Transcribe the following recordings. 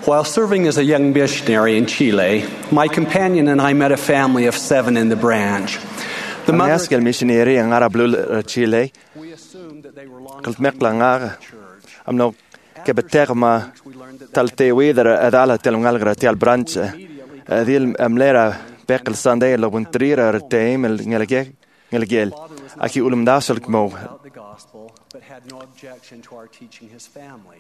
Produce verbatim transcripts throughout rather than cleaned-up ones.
While serving as a young missionary in Chile, my companion and I met a family of seven in the branch. The Ang mother askel missionary ang Arab lul Chile. we assumed that they were long Kalt mekla ngar. Am no kebeter ma talte weder adala telungal gratel branch. Adil amlera bekel Sunday lo buntrira team el ngelge ngelgel. Aki ulum dasel kmo. about the gospel, but had no objection to our teaching his family.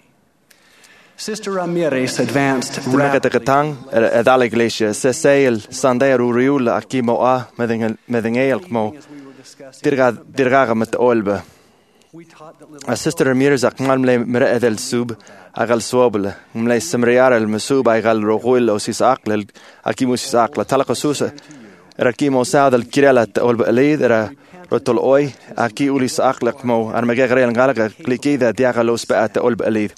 Sister Ramirez advanced Mekata rapidly. katang adala iglesia se seil Sunday ruriul aki mo a medingel medingel kmo. As we were discussing, Dirga dirga met olbe. we taught that little A sister Ramirez ak malmle mre edel sub agal swobel mle semriar el mesub agal roguil o sis aql akimus sis aql talaka susa rakimo saad el kirelat olbe elid era rotol oy aki ulis aql mo armage grel ngalaga klikida diagalos baat olbe elid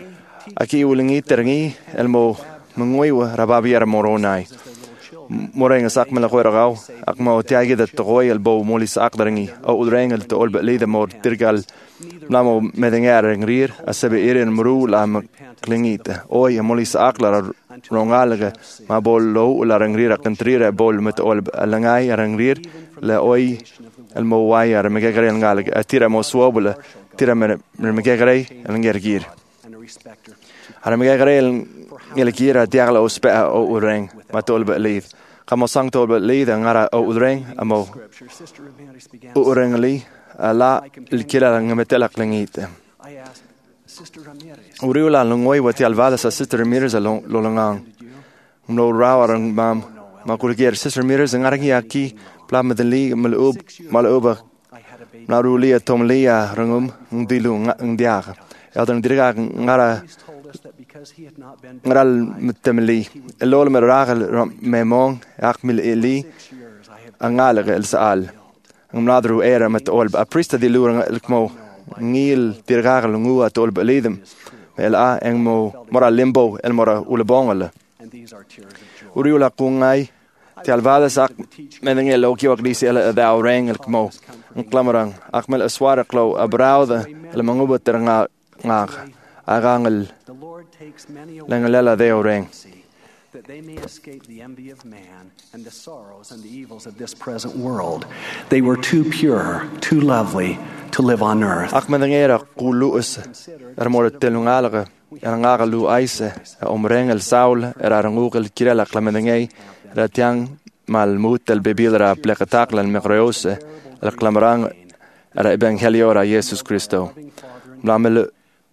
aki ulingi terngi el mo mngoi rababier moronai moreng sak mala khoiragaw akmo tiagi dat toy el bo molis aqdringi o ulrengel to olbe elid mor tirgal Lamo medengar ngrir asabe iren mru lam klingita oi molis aklar rongalga ma bol lo la ngrir kantrira bol met ol langai ngrir la oi el mowai ar megagre ngalga atira moswobla tira megagre ngergir and a respecter. ar megagre ngelgira diagla ospa o ureng matol belid kamo sang tol belid ngara o ureng amo Scripture, Sister Ramirez began. urengli ala الكلا نمتلق لنيت I asked Sister Ramirez, وريولا لنوي وتي الفادا سيستر راميريز لولنغان نو راورن مام ما كل غير سيستر راميريز نغارغي اكي بلا مدلي ملوب ملوب I had a baby. ناروليا تومليا رنغم نديلو ندياغ يادن ديرغا نغارا He's told us that because he had not been نغرال متملي اللول مراغل ميمون اقمل الي six years, I have انغالغ السال نمنادرو ايرا مت اولب ابريستا دي لور الكمو نيل ديرغار لنغو اتولب ليدم الا انمو مرا ليمبو المرا ولبونغل and these are tears of joy. وريولا كونغاي تالفادا ساق منغي لوكي وقديس الا داو رينغ الكمو نكلمران اكمل اسوار كلو ابراودا لمنغو ترغا غا اغانل The Lord takes many away لنغلا داو رينغ that they may escape the envy of man and the sorrows and the evils of this present world. They were too pure, too lovely to live on earth. اكمل قولو اس ارمور تلونغالغ ارنغالو ايسه امرنغ الساول ارنغوغ الكيرلا كلمنغي راتيان مالموت البيبيلرا بلقتاق للمغريوس الكلمران الابنغيليو را يسوع كريستو ملامل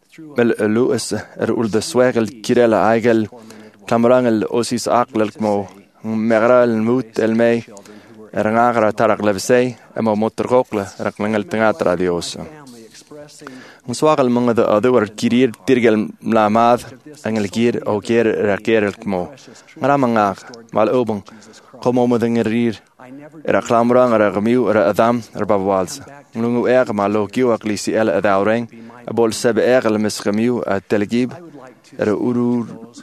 ملؤس ارول دسوغ الكيرلا ايغل كلمران الاوسيس اقل الكمو مغرا الموت المي ارنغاغرا تارق لبسي اما موترغوكلا رقلنغل تنغاترا ديوس مسواق المنغ ادور كيرير تيرغل ملاماد انغل كير او كير راكير الكمو مرا منغاغ مال اوبن كومو مدنغرير را كلامران را غميو را ادام را بابوالز نلونغو ايغ مالو كيو اقليسي ال اداورين ابول سب ايغ المسغميو التلجيب را اورور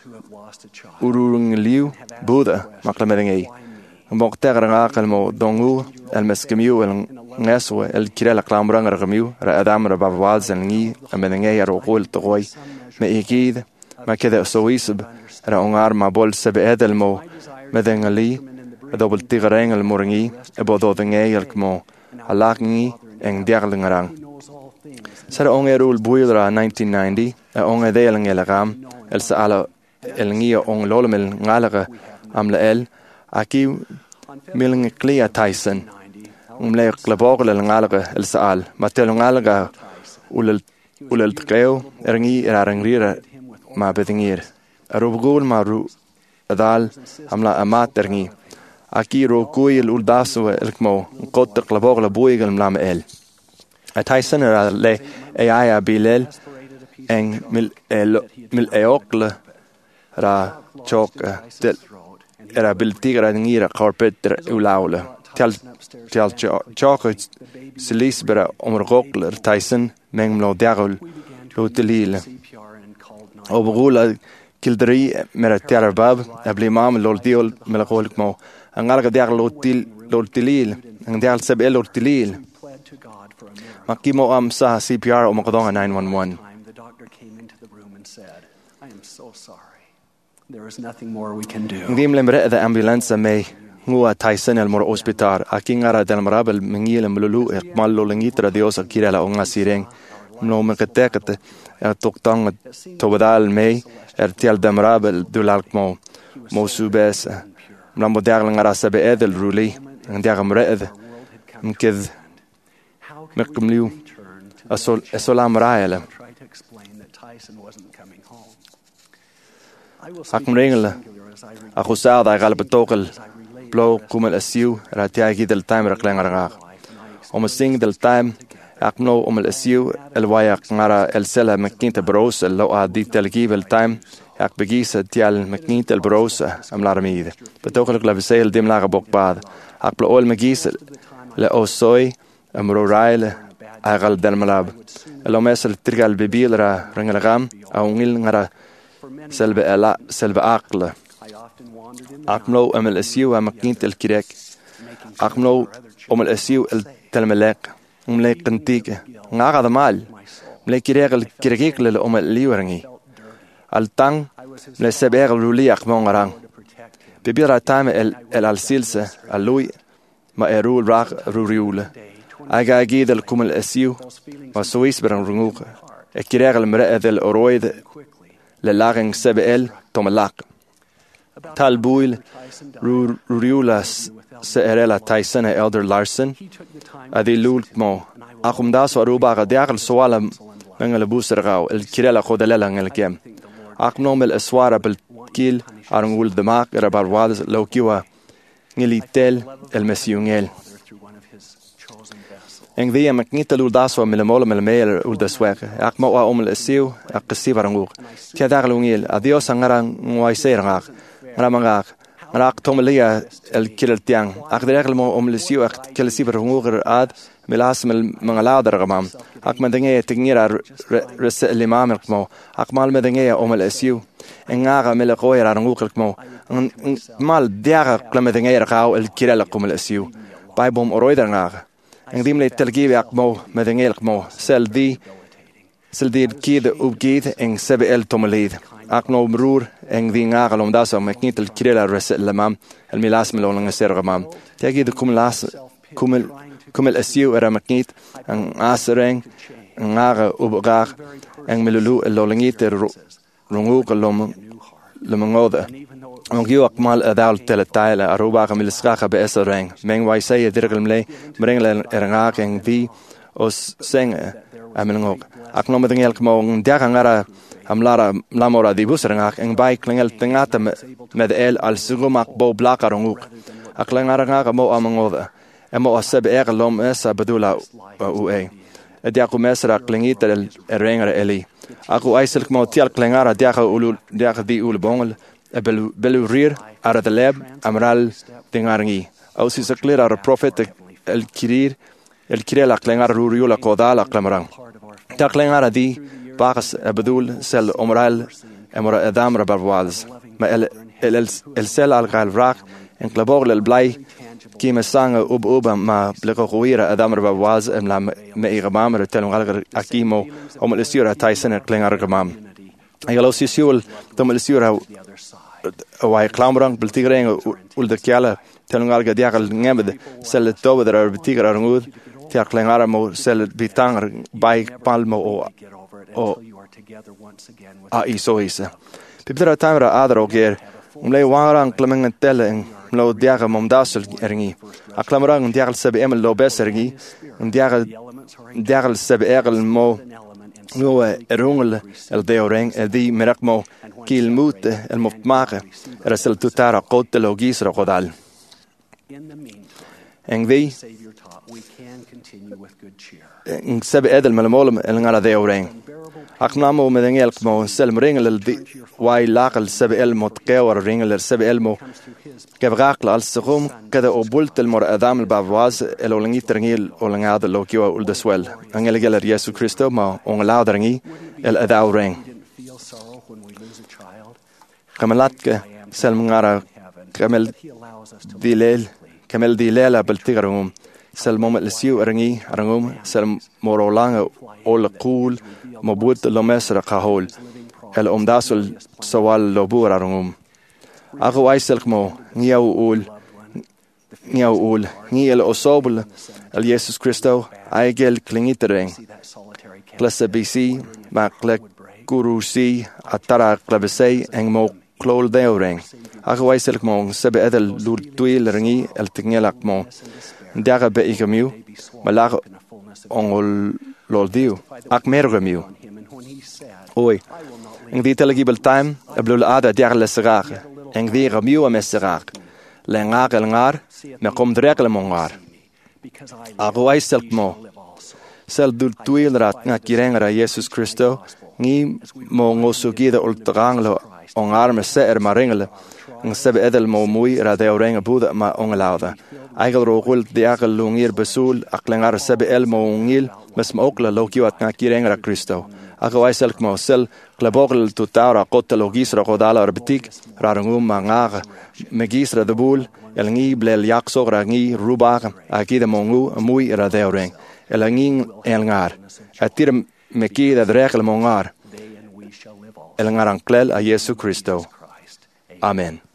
urungliu buda maklamedengei mbokter ngaqal mo dongu el meskemiu el ngeswa el kirela klambrang ragmiu ra adam ra babwal zelngi amedengei ro qol toy me ikid ma keda soisb ra ongar ma bol sebe edel mo medengali dobel tigreng el moringi ebodo dengei el kmo alakni eng diarlingarang sara ongerul buidra nineteen ninety onge deling elagam el saala el ngia on lolmel ngalaga amla el aki miling clear Tyson umle klabogel ngalaga el saal matel ngalaga ulel ulel tkeo ergi erangriera ma bedingir arubgul maru adal amla amat ergi aki ro kuil uldaso elkmo qot klabogel boigel mlam el a Tyson era le aya bilel eng mil el mil eokle ra chok del era bil tigra ngira carpet ulaula tal tal chok silisbera omrgokler Tyson menglo dagul lotelil obrula kildri mera terabab abli mam loldiol melqol mo angarga dag lotil loltilil ngal sabel loltilil makimo am sa C P R o makadonga nine one one The doctor came into the room and said, I am so sorry. There is nothing more we can do. Ndim lemre da ambulance me ngua Tyson el mor hospital akingara del marabel mengile mlulu e mallo lengitra dios akira onga sireng no me ketekete er toktang tobadal me er tial del marabel dulalkmo mo subes mlambo derlingara sabe edel ruli ndiagam reed mked mekmliu asol esolam raela akmringel akhusada galb tokal blo kumel asiu ratiagi del time raklengar om sing del time akno om el asiu el waya ngara el sela mekinte bros lo adi telgi vel time ak begisa tial mekinte el bros am larmide betokal glavsel dim laga bokbad ak blo ol megis le osoi am roraile agal del malab lo mesel trigal bibilra rangalgam au ngil ngara selbe ela selbe aqla akmlo am el asiu am kint el kirek akmlo om el asiu el telmelek um le kantique ngaga da mal le kirek el kirek le om el liurangi al tang le seber ruli akmongarang bibira time el el al silse al lui ma erul rak ruriule aga gid el kum el asiu ma suis berang runguk e kirek el mre del oroid le laring sebel tomalak Talbuil Ruriulas Seerela Tyson Elder Larson Adi Lulkmo Akumdas Aruba Diakal Soala Mengele Busergau El Kirela Kodalela Ngelkem Aknomel Eswara Belkil Arungul Demak Rabarwads Lokiwa Ngilitel El Mesiungel Eng via Maknita Luldaso Milamol Melmel Uldaswek Akmo Omel Esiu Akasivaranguk Tiadarlungil Adios Angarang Waiserangak Ramangak Rak Tomelia el Kiltiang Akderelmo om Lisiu ak Kelsiver Hungur ad Milas Mel Mangalader Ramam Akmadenge Tignira Res Limammo Akmal Medenge om Lisiu Engaga Melakoya Rangukelmo Mal Diaga Clemedenge Rao el Kirel cum Lisiu Bibom Oroidernaga Engdimle Telgive Akmo Medengelmo Seldi Seldir Kid Ubgid en Sebe el Tomelid Akno Brur eng di ngagal om daso meknit el kirela reset lamam el milas melong sergamam tiagi de kumlas kumel kumel asiu era meknit ang asereng ngaga ubgar eng melulu el lolingit rungu kolom lemongoda ong yu akmal adal teletaila aruba kamil skaga be esereng meng wai say dirgelmle brengle eranga eng di os seng amelngok akno medengel kmo diaga ngara amlara lamora di busrangak eng bai klingel tengata med el al sugumak bo blakarunguk aklangaranga mo amangoda emo aseb erlom esa badula ue ediaku mesra klingita el erengere eli aku aiselk mo tial klingara diaku ulu diaku di ul bongel belu belu rir ara de leb amral tingarangi au si saklir ar prophet el kirir el kirela klingara ruriula kodala klamarang ta klingara di Bagas Abdul Sel Omral Emora Adam Rabarwals Ma el el el Sel al Galvrak en Klabor el Blai Kime Sanga Ub Uba ma Blekoira Adam Rabarwals em la me iramam telungal akimo om el Sura Tyson el Klingar gamam Ayalo Sisul tom el Sura awai Klambrang Beltigreng ul de Kiala telungal gadiagal ngemed Sel Tober Betigra Ngud Tia Klingara mo Sel Bitang Bai Palmo o o a iso isa pipdra tamra adro ger umle warang klemeng tellen lo diaga momdasel eringi aklamrang diagal sebe emel lo beseringi diagal diagal sebe erel mo no erungel el deoreng el di merakmo kil mute el moftmake resel tutara qotte logis rokodal eng vi eng sebe edel melmolm el ngara deoreng aknamo medengel mo selm ringel el di wai laqal sebe el motqawar ringel el sebe el mo kevgaqla al squm kada obult el mor adam el bavaz el olangi tringil olangad lo kiwa ul deswel angel geler Jesu Christo ma on laudringi el adawring kamalatke selm ngara kamel dilel kamel dilela beltigrum selmom el siu ringi arangum selm morolanga ol qul mabut lo mesra qahol el omdasul sawal lobur arungum. Ako ay selk mo, ngiyaw ul, ngiyaw ul, ngi el osobul, el Jesus Christo, ay gel klingitereng. Klasa bisi, maklek kurusi, atara klabesay, eng mo klol deureng. Ako ay selk mo, sebe edel lur tuil rengi, el tingelak mo. Ndaga be ikamiu, malak ongol loldiu, ak mergamiu. Oi, eng di telegibel time, eblul ada diarle serak, eng di ramiu am serak. Lengar el ngar, me kom drekle mongar. Ako ay selk mo, sel dur tuil rat nga kirengra Jesus Christo, ngi mo ngosugida ultranglo on arme se er maringle, ng sebe edel mo mui ra deureng buda ma ongelauda. Eigel rogul diagel lungir besul, ak lengar sebe el mo ungil, mes ma okla lokiwat nga kirengra Christo. Ako ay selk mo sel klebogel tutaura kotta logisra kodala arbetik, rarungum ma ngaga, megisra de bul, el ngi blel yakso ra ngi rubak, akida mongu mui ra deureng. El nging el ngar, atir mekida drekel mongar, el ngar anklel a Jesu Christo. Amen.